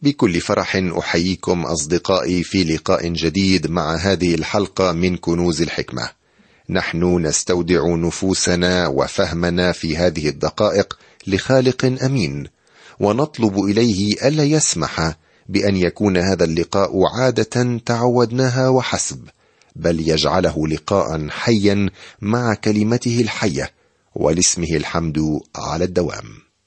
بكل فرح أحييكم أصدقائي في لقاء جديد مع هذه الحلقة من كنوز الحكمة. نحن نستودع نفوسنا وفهمنا في هذه الدقائق لخالق أمين، ونطلب إليه ألا يسمح بأن يكون هذا اللقاء عادة تعودناها وحسب، بل يجعله لقاء حيا مع كلمته الحية، ولاسمه الحمد على الدوام.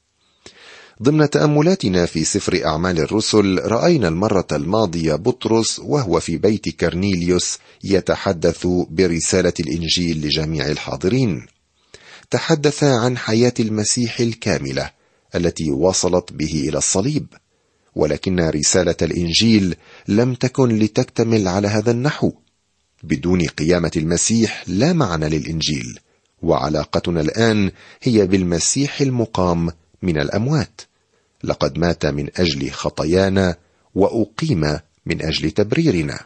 ضمن تأملاتنا في سفر أعمال الرسل، رأينا المرة الماضية بطرس وهو في بيت كرنيليوس يتحدث برسالة الإنجيل لجميع الحاضرين. تحدث عن حياة المسيح الكاملة التي وصلت به إلى الصليب، ولكن رسالة الإنجيل لم تكن لتكتمل على هذا النحو. بدون قيامة المسيح لا معنى للإنجيل، وعلاقتنا الآن هي بالمسيح المقام من الأموات. لقد مات من أجل خطايانا وأقيم من أجل تبريرنا.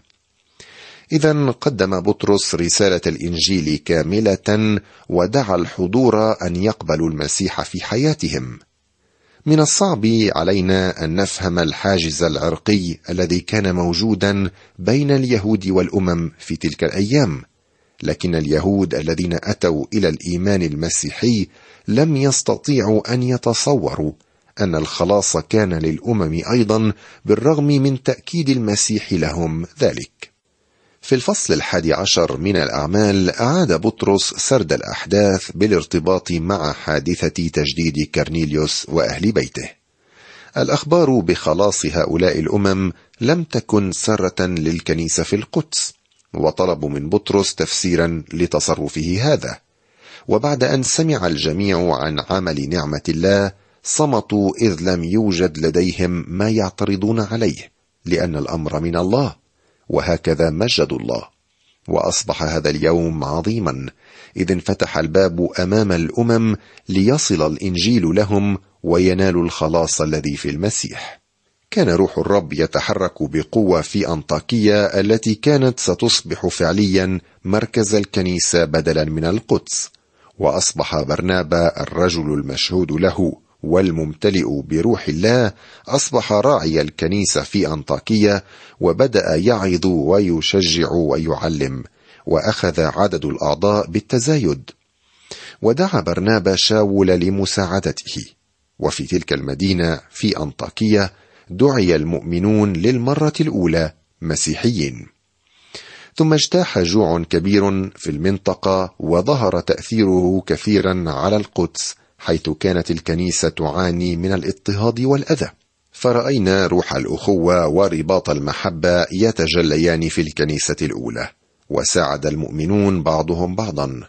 إذن قدم بطرس رسالة الإنجيل كاملة، ودعا الحضور أن يقبلوا المسيح في حياتهم. من الصعب علينا أن نفهم الحاجز العرقي الذي كان موجودا بين اليهود والأمم في تلك الأيام، لكن اليهود الذين أتوا إلى الإيمان المسيحي لم يستطيعوا أن يتصوروا أن الخلاص كان للأمم أيضا، بالرغم من تأكيد المسيح لهم ذلك. في الفصل 11 من الأعمال أعاد بطرس سرد الأحداث بالارتباط مع حادثة تجديد كرنيليوس وأهل بيته. الأخبار بخلاص هؤلاء الأمم لم تكن سرة للكنيسة في القدس، وطلبوا من بطرس تفسيرا لتصرفه هذا. وبعد أن سمع الجميع عن عمل نعمة الله صمتوا، إذ لم يوجد لديهم ما يعترضون عليه، لأن الأمر من الله، وهكذا مجدوا الله. وأصبح هذا اليوم عظيما، إذ انفتح الباب أمام الأمم ليصل الإنجيل لهم وينالوا الخلاص الذي في المسيح. كان روح الرب يتحرك بقوة في أنطاكية التي كانت ستصبح فعليا مركز الكنيسة بدلا من القدس، وأصبح برنابا الرجل المشهود له والممتلئ بروح الله أصبح راعي الكنيسة في أنطاكية، وبدأ يعظ ويشجع ويعلم، وأخذ عدد الأعضاء بالتزايد. ودعا برنابا شاول لمساعدته، وفي تلك المدينة في أنطاكية دعي المؤمنون للمرة الأولى مسيحيين. ثم اجتاح جوع كبير في المنطقة، وظهر تأثيره كثيرا على القدس، حيث كانت الكنيسة تعاني من الاضطهاد والأذى. فرأينا روح الأخوة ورباط المحبة يتجليان في الكنيسة الأولى، وساعد المؤمنون بعضهم بعضا.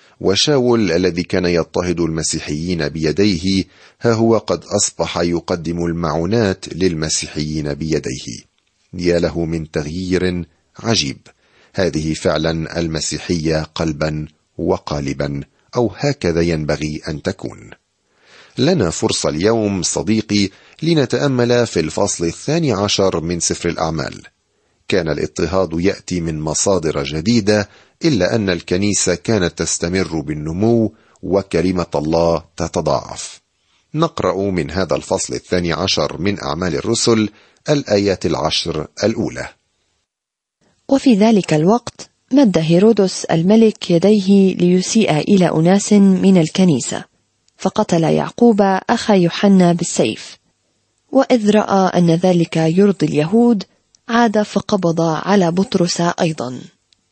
وشاول الذي كان يضطهد المسيحيين بيديه، ها هو قد أصبح يقدم المعونات للمسيحيين بيديه. يا له من تغيير عجيب! هذه فعلا المسيحية قلبا وقالبا، أو هكذا ينبغي أن تكون. لنا فرصة اليوم صديقي لنتأمل في الفصل 12 من سفر الأعمال. كان الاضطهاد يأتي من مصادر جديدة، إلا أن الكنيسة كانت تستمر بالنمو وكلمة الله تتضاعف. نقرأ من هذا الفصل 12 من أعمال الرسل الآيات 10 الأولى. وفي ذلك الوقت مد هيرودس الملك يديه ليسيء إلى أناس من الكنيسة، فقتل يعقوب أخا يوحنا بالسيف. وإذ رأى أن ذلك يرضي اليهود عاد فقبض على بطرس أيضا.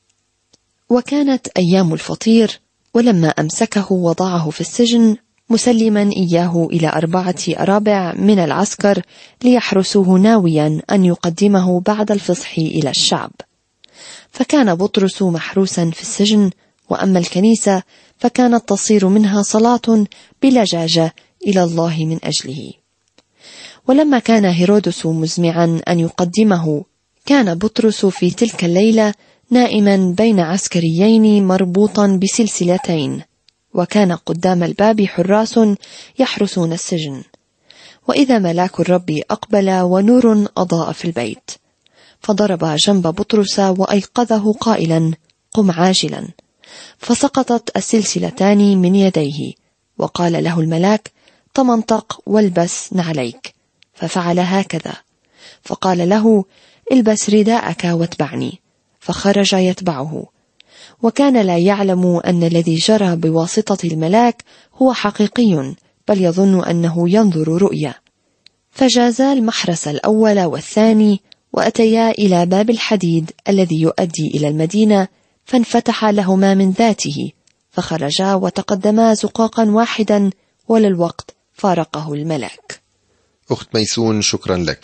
وكانت أيام الفطير، ولما أمسكه وضعه في السجن مسلما إياه إلى 4 أرابع من العسكر ليحرسوه، ناويا أن يقدمه بعد الفصح إلى الشعب. فكان بطرس محروسا في السجن، وأما الكنيسة فكانت تصير منها صلاة بلجاجة إلى الله من أجله. ولما كان هيرودس مزمعا أن يقدمه، كان بطرس في تلك الليلة نائما بين عسكريين مربوطا بسلسلتين، وكان قدام الباب حراس يحرسون السجن. وإذا ملاك الرب أقبل ونور أضاء في البيت، فضرب جنب بطرس وأيقظه قائلا: قم عاجلا. فسقطت السلسلتان من يديه، وقال له الملاك: تمنطق والبس نعليك. ففعل هكذا، فقال له: البس رداءك واتبعني، فخرج يتبعه، وكان لا يعلم أن الذي جرى بواسطة الملاك هو حقيقي، بل يظن أنه ينظر رؤيا. فجازا المحرس الأول والثاني، وأتيا إلى باب الحديد الذي يؤدي إلى المدينة، فانفتح لهما من ذاته، فخرجا وتقدما زقاقا واحدا، وللوقت فارقه الملاك. أخت ميسون، شكرا لك.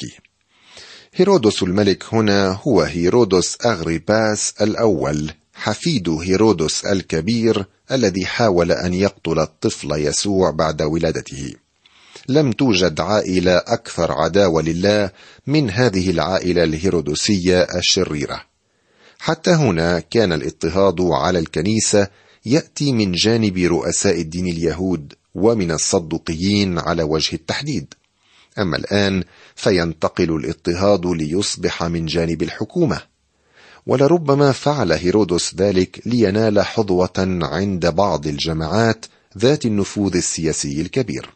هيرودس الملك هنا هو هيرودس أغريباس الأول، حفيد هيرودس الكبير الذي حاول أن يقتل الطفل يسوع بعد ولادته. لم توجد عائلة أكثر عداوة لله من هذه العائلة الهيرودسية الشريرة. حتى هنا كان الاضطهاد على الكنيسة يأتي من جانب رؤساء الدين اليهود ومن الصدوقيين على وجه التحديد. أما الآن فينتقل الاضطهاد ليصبح من جانب الحكومة، ولربما فعل هيرودس ذلك لينال حظوة عند بعض الجماعات ذات النفوذ السياسي الكبير.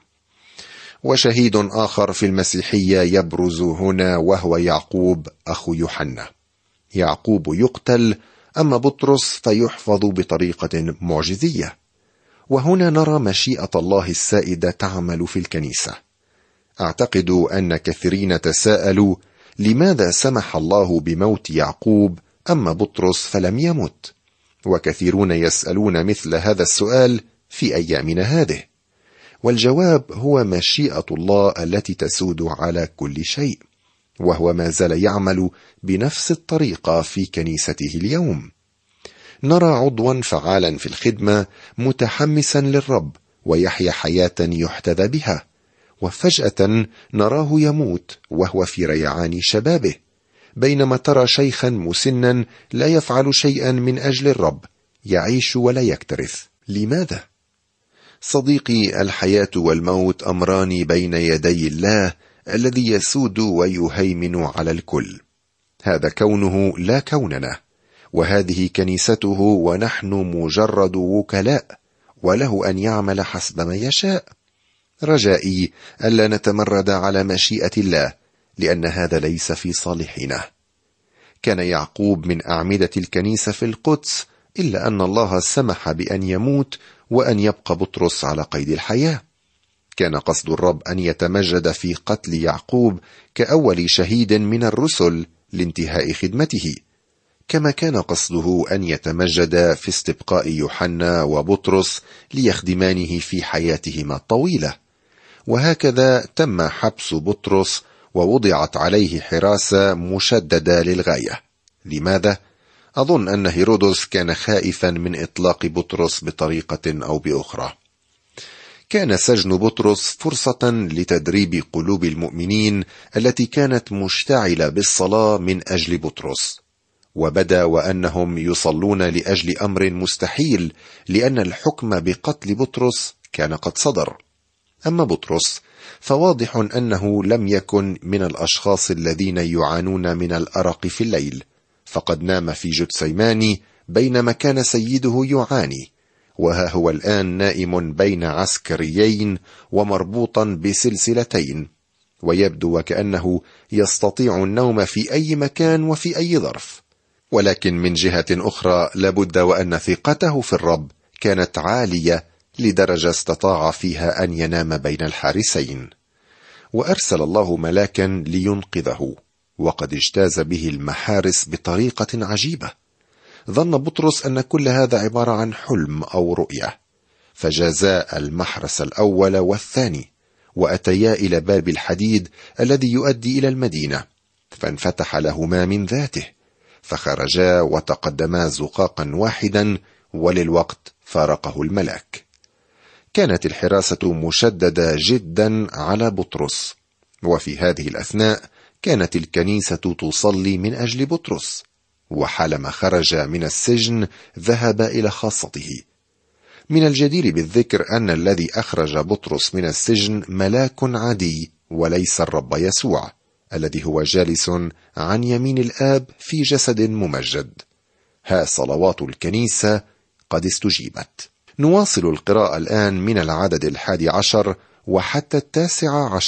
وشهيد آخر في المسيحية يبرز هنا، وهو يعقوب أخو يوحنا. يعقوب يقتل، أما بطرس فيحفظ بطريقة معجزية. وهنا نرى مشيئة الله السائدة تعمل في الكنيسة. أعتقد أن كثيرين تساءلوا: لماذا سمح الله بموت يعقوب أما بطرس فلم يمت؟ وكثيرون يسألون مثل هذا السؤال في أيامنا هذه، والجواب هو مشيئة الله التي تسود على كل شيء، وهو ما زال يعمل بنفس الطريقة في كنيسته اليوم. نرى عضوا فعالا في الخدمة متحمسا للرب ويحيا حياة يحتذى بها، وفجأة نراه يموت وهو في ريعان شبابه، بينما ترى شيخا مسنا لا يفعل شيئا من أجل الرب، يعيش ولا يكترث. لماذا؟ صديقي، الحياة والموت أمران بين يدي الله الذي يسود ويهيمن على الكل. هذا كونه لا كوننا، وهذه كنيسته، ونحن مجرد وكلاء، وله أن يعمل حسب ما يشاء. رجائي ألا نتمرد على مشيئة الله، لأن هذا ليس في صالحنا. كان يعقوب من أعمدة الكنيسة في القدس، إلا أن الله سمح بأن يموت وأن يبقى بطرس على قيد الحياة. كان قصد الرب أن يتمجد في قتل يعقوب كأول شهيد من الرسل لانتهاء خدمته، كما كان قصده أن يتمجد في استبقاء يوحنا وبطرس ليخدمانه في حياتهما الطويلة. وهكذا تم حبس بطرس ووضعت عليه حراسة مشددة للغاية. لماذا؟ أظن أن هيرودس كان خائفا من إطلاق بطرس بطريقة أو بأخرى. كان سجن بطرس فرصة لتدريب قلوب المؤمنين التي كانت مشتعلة بالصلاة من أجل بطرس، وبدا وأنهم يصلون لأجل أمر مستحيل، لأن الحكم بقتل بطرس كان قد صدر. أما بطرس فواضح أنه لم يكن من الأشخاص الذين يعانون من الأرق في الليل، فقد نام في جثسيماني بينما كان سيده يعاني، وها هو الآن نائم بين عسكريين ومربوطا بسلسلتين، ويبدو وكأنه يستطيع النوم في أي مكان وفي أي ظرف. ولكن من جهة أخرى لابد وأن ثقته في الرب كانت عالية لدرجة استطاع فيها أن ينام بين الحارسين، وأرسل الله ملاكا لينقذه، وقد اجتاز به المحارس بطريقة عجيبة. ظن بطرس أن كل هذا عبارة عن حلم أو رؤية، فجازا المحرس الأول والثاني، وأتيا إلى باب الحديد الذي يؤدي إلى المدينة، فانفتح لهما من ذاته، فخرجا وتقدما زقاقا واحدا، وللوقت فارقه الملاك. كانت الحراسة مشددة جدا على بطرس، وفي هذه الأثناء كانت الكنيسة تصلي من أجل بطرس، وحالما خرج من السجن ذهب إلى خاصته. من الجدير بالذكر أن الذي أخرج بطرس من السجن ملاك عادي، وليس الرب يسوع الذي هو جالس عن يمين الآب في جسد ممجد. ها صلوات الكنيسة قد استجيبت. نواصل القراءة الآن من العدد 11 وحتى 19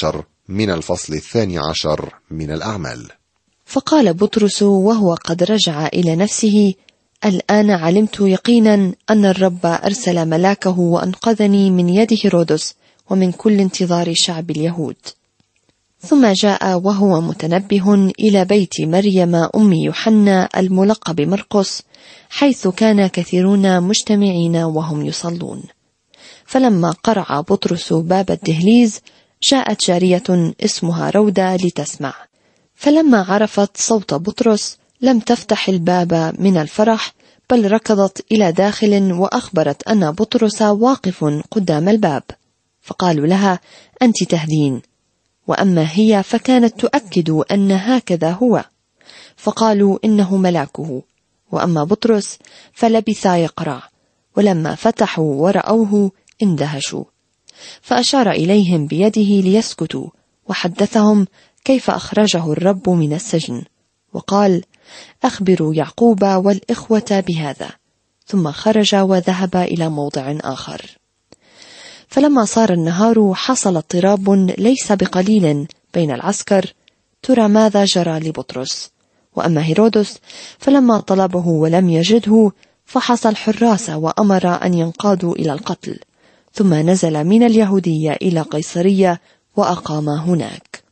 من الفصل 12 من الأعمال. فقال بطرس وهو قد رجع إلى نفسه: الآن علمت يقينا أن الرب أرسل ملاكه وأنقذني من يد هيرودس ومن كل انتظار شعب اليهود. ثم جاء وهو متنبه إلى بيت مريم أم يوحنا الملقب مرقس، حيث كان كثيرون مجتمعين وهم يصلون. فلما قرع بطرس باب الدهليز، جاءت جارية اسمها رودة لتسمع، فلما عرفت صوت بطرس لم تفتح الباب من الفرح، بل ركضت إلى داخل وأخبرت أن بطرس واقف قدام الباب، فقالوا لها: أنت تهدين. وأما هي فكانت تؤكد أن هكذا هو، فقالوا إنه ملاكه. وأما بطرس فلبث يقرع، ولما فتحوا ورأوه اندهشوا، فأشار إليهم بيده ليسكتوا، وحدثهم كيف أخرجه الرب من السجن، وقال: أخبروا يعقوب والإخوة بهذا. ثم خرج وذهب إلى موضع آخر. فلما صار النهار حصل اضطراب ليس بقليل بين العسكر، ترى ماذا جرى لبطرس. وأما هيرودس فلما طلبه ولم يجده، فحص الحراس وأمر أن ينقادوا إلى القتل، ثم نزل من اليهودية إلى قيصرية وأقام هناك.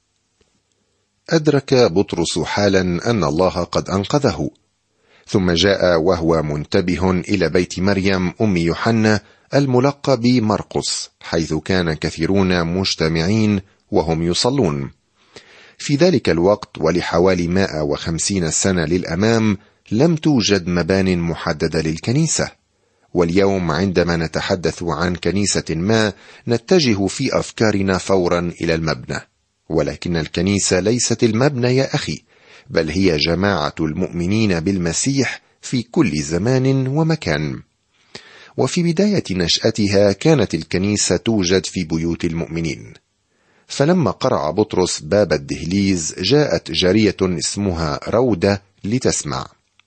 أدرك بطرس حالا أن الله قد أنقذه، ثم جاء وهو منتبه إلى بيت مريم أم يوحنا الملقب مرقس، حيث كان كثيرون مجتمعين وهم يصلون. في ذلك الوقت ولحوالي 150 سنة للأمام لم توجد مبان محددة للكنيسة، واليوم عندما نتحدث عن كنيسة ما نتجه في أفكارنا فورا إلى المبنى، ولكن الكنيسة ليست المبنى يا أخي، بل هي جماعة المؤمنين بالمسيح في كل زمان ومكان. وفي بداية نشأتها كانت الكنيسة توجد في بيوت المؤمنين. فلما قرع بطرس باب الدهليز جاءت جارية اسمها رودة لتسمع.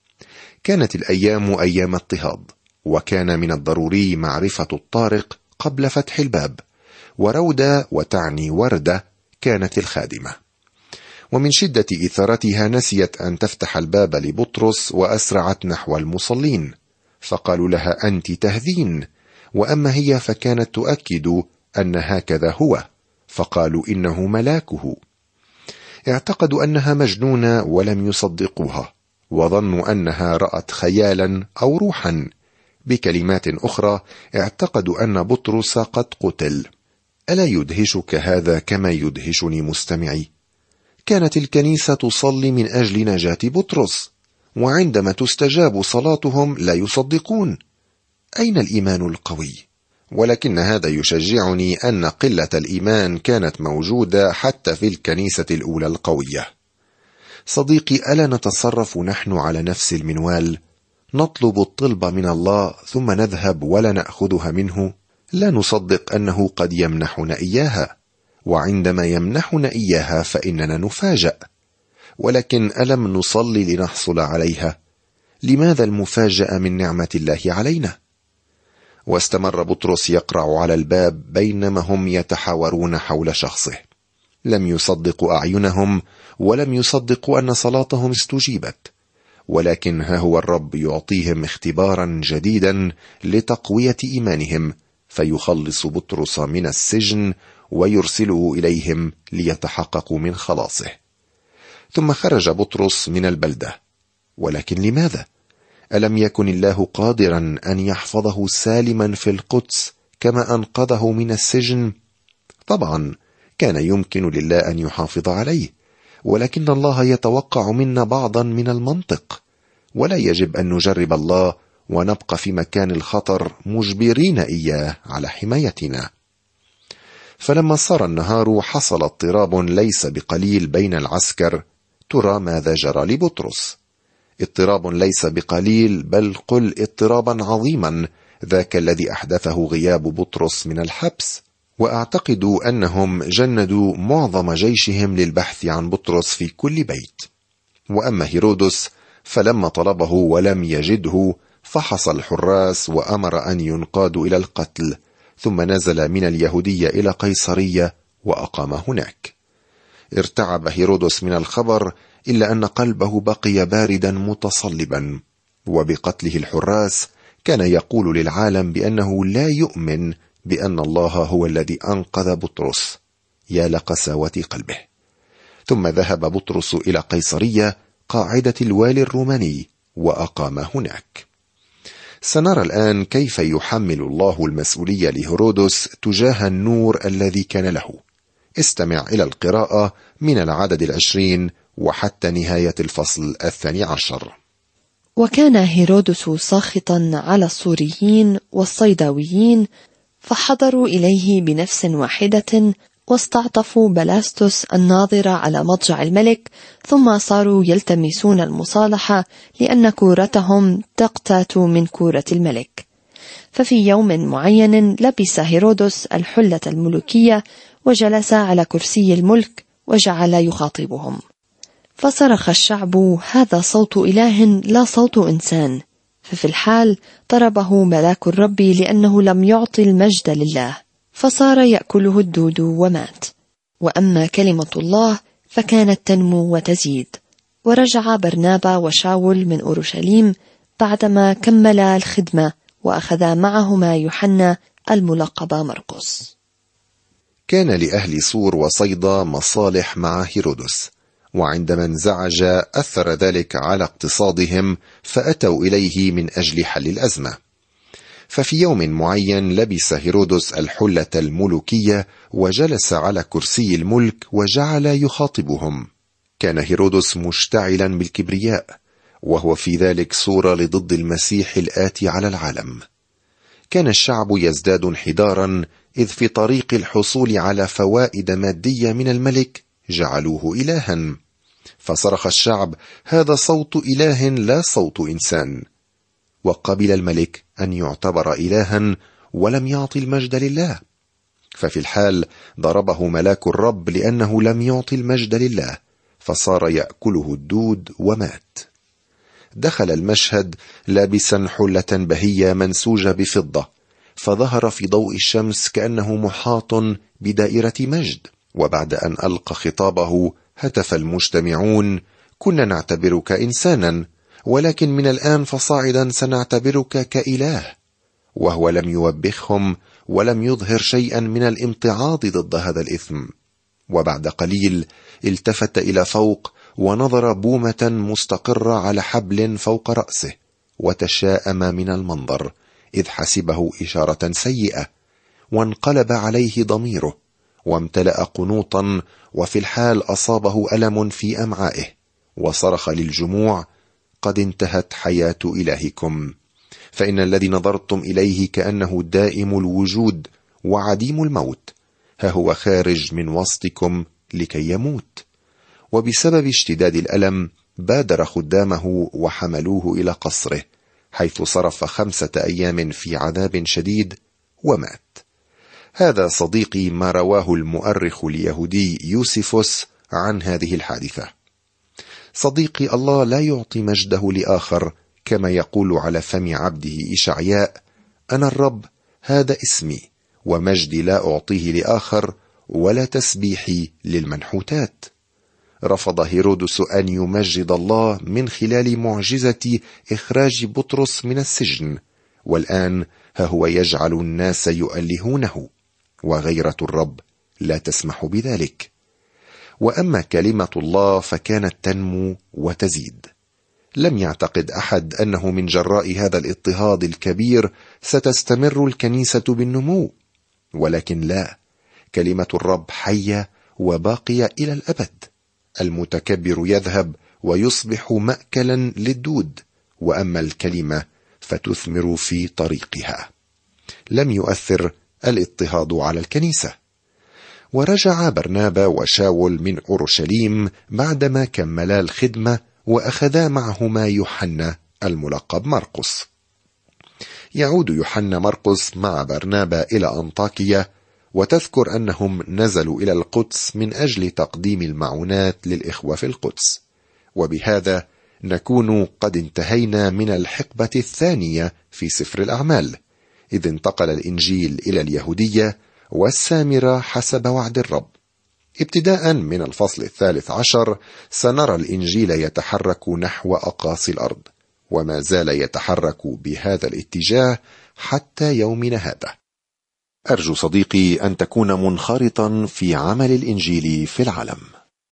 كانت الأيام أيام اضطهاد، وكان من الضروري معرفة الطارق قبل فتح الباب، ورودة وتعني وردة كانت الخادمة. ومن شدة إثارتها نسيت أن تفتح الباب لبطرس وأسرعت نحو المصلين، فقالوا لها: أنت تهذين. وأما هي فكانت تؤكد أن هكذا هو، فقالوا إنه ملاكه. اعتقدوا أنها مجنونة ولم يصدقوها، وظنوا أنها رأت خيالا أو روحا. بكلمات أخرى اعتقدوا أن بطرس قد قتل. ألا يدهشك هذا كما يدهشني مستمعي؟ كانت الكنيسة تصلي من أجل نجاة بطرس، وعندما تستجاب صلاتهم لا يصدقون. أين الإيمان القوي؟ ولكن هذا يشجعني أن قلة الإيمان كانت موجودة حتى في الكنيسة الأولى القوية. صديقي، ألا نتصرف نحن على نفس المنوال؟ نطلب الطلب من الله ثم نذهب ولا نأخذها منه، لا نصدق أنه قد يمنحنا إياها، وعندما يمنحنا إياها فإننا نفاجأ. ولكن ألم نصلي لنحصل عليها؟ لماذا المفاجأة من نعمة الله علينا؟ واستمر بطرس يقرع على الباب بينما هم يتحاورون حول شخصه. لم يصدقوا أعينهم، ولم يصدقوا أن صلاتهم استجيبت. ولكن ها هو الرب يعطيهم اختبارا جديدا لتقوية إيمانهم، فيخلص بطرس من السجن ويرسله إليهم ليتحققوا من خلاصه. ثم خرج بطرس من البلدة. ولكن لماذا؟ ألم يكن الله قادرا أن يحفظه سالما في القدس كما أنقذه من السجن؟ طبعا كان يمكن لله أن يحافظ عليه، ولكن الله يتوقع منا بعضا من المنطق، ولا يجب أن نجرب الله ونبقى في مكان الخطر مجبرين إياه على حمايتنا. فلما صار النهار حصل اضطراب ليس بقليل بين العسكر. ترى ماذا جرى لبطرس؟ اضطراب ليس بقليل، بل قل اضطرابا عظيما، ذاك الذي أحدثه غياب بطرس من الحبس. وأعتقد أنهم جندوا معظم جيشهم للبحث عن بطرس في كل بيت. وأما هيرودس فلما طلبه ولم يجده فحص الحراس وأمر أن ينقادوا إلى القتل، ثم نزل من اليهودية إلى قيصرية وأقام هناك. ارتعب هيرودس من الخبر، إلا أن قلبه بقي باردا متصلبا، وبقتله الحراس كان يقول للعالم بأنه لا يؤمن بأن الله هو الذي أنقذ بطرس. يا لقساوة قلبه. ثم ذهب بطرس إلى قيصرية قاعدة الوالي الروماني وأقام هناك. سنرى الآن كيف يحمل الله المسؤولية لهيرودس تجاه النور الذي كان له. استمع إلى القراءة من العدد 20 وحتى نهاية الفصل 12. وكان هيرودس ساخطا على الصوريين والصيداويين، فحضروا إليه بنفس واحدة، واستعطفوا بلاستوس الناظر على مضجع الملك، ثم صاروا يلتمسون المصالحة لأن كورتهم تقتات من كورة الملك. ففي يوم معين لبس هيرودس الحلة الملوكية وجلس على كرسي الملك وجعل يخاطبهم، فصرخ الشعب: هذا صوت إله لا صوت إنسان. ففي الحال ضربه ملاك الرب لأنه لم يعطي المجد لله، فصار يأكله الدود ومات. وأما كلمة الله فكانت تنمو وتزيد. ورجع برنابا وشاول من أورشليم بعدما كملا الخدمة، وأخذا معهما يوحنا الملقب مرقس. كان لأهل صور وصيدا مصالح مع هيرودس، وعندما انزعج أثر ذلك على اقتصادهم، فأتوا إليه من أجل حل الأزمة. ففي يوم معين لبس هيرودس الحلة الملوكية وجلس على كرسي الملك وجعل يخاطبهم. كان هيرودس مشتعلا بالكبرياء، وهو في ذلك صورة لضد المسيح الآتي على العالم. كان الشعب يزداد انحدارا، إذ في طريق الحصول على فوائد مادية من الملك جعلوه إلها. فصرخ الشعب: هذا صوت إله لا صوت إنسان. وقبل الملك أن يعتبر إلها ولم يعطي المجد لله. ففي الحال ضربه ملاك الرب لأنه لم يعطي المجد لله، فصار يأكله الدود ومات. دخل المشهد لابسا حلة بهية منسوجة بفضة، فظهر في ضوء الشمس كأنه محاط بدائرة مجد. وبعد أن ألقى خطابه هتف المجتمعون: كنا نعتبرك إنسانا، ولكن من الآن فصاعدا سنعتبرك كإله. وهو لم يوبخهم ولم يظهر شيئا من الامتعاض ضد هذا الإثم. وبعد قليل التفت إلى فوق ونظر بومة مستقرة على حبل فوق رأسه، وتشاءم من المنظر، إذ حسبه إشارة سيئة، وانقلب عليه ضميره وامتلأ قنوطا، وفي الحال أصابه ألم في أمعائه، وصرخ للجموع: قد انتهت حياة إلهكم، فإن الذي نظرتم إليه كأنه دائم الوجود وعديم الموت، ها هو خارج من وسطكم لكي يموت. وبسبب اشتداد الألم بادر خدامه وحملوه إلى قصره، حيث صرف 5 أيام في عذاب شديد ومات. هذا صديقي ما رواه المؤرخ اليهودي يوسفوس عن هذه الحادثة. صديقي، الله لا يعطي مجده لآخر، كما يقول على فم عبده إشعياء: أنا الرب هذا اسمي، ومجدي لا أعطيه لآخر، ولا تسبيحي للمنحوتات. رفض هيرودس أن يمجد الله من خلال معجزة إخراج بطرس من السجن، والآن ها هو يجعل الناس يؤلهونه، وغيرة الرب لا تسمح بذلك. وأما كلمة الله فكانت تنمو وتزيد. لم يعتقد أحد أنه من جراء هذا الاضطهاد الكبير ستستمر الكنيسة بالنمو، ولكن لا، كلمة الرب حية وباقية إلى الأبد. المتكبر يذهب ويصبح مأكلا للدود، وأما الكلمة فتثمر في طريقها. لم يؤثر الاضطهاد على الكنيسة. ورجع برنابا وشاول من أورشليم بعدما كملا الخدمة، وأخذا معهما يوحنا الملقب مرقس. يعود يوحنا مرقس مع برنابا إلى أنطاكية، وتذكر أنهم نزلوا إلى القدس من أجل تقديم المعونات للإخوة في القدس. وبهذا نكون قد انتهينا من الحقبة الثانية في سفر الأعمال، إذ انتقل الإنجيل إلى اليهودية والسامرة حسب وعد الرب. ابتداء من الفصل 13 سنرى الإنجيل يتحرك نحو أقاصي الأرض، وما زال يتحرك بهذا الاتجاه حتى يومنا هذا. أرجو صديقي أن تكون منخرطا في عمل الإنجيل في العالم.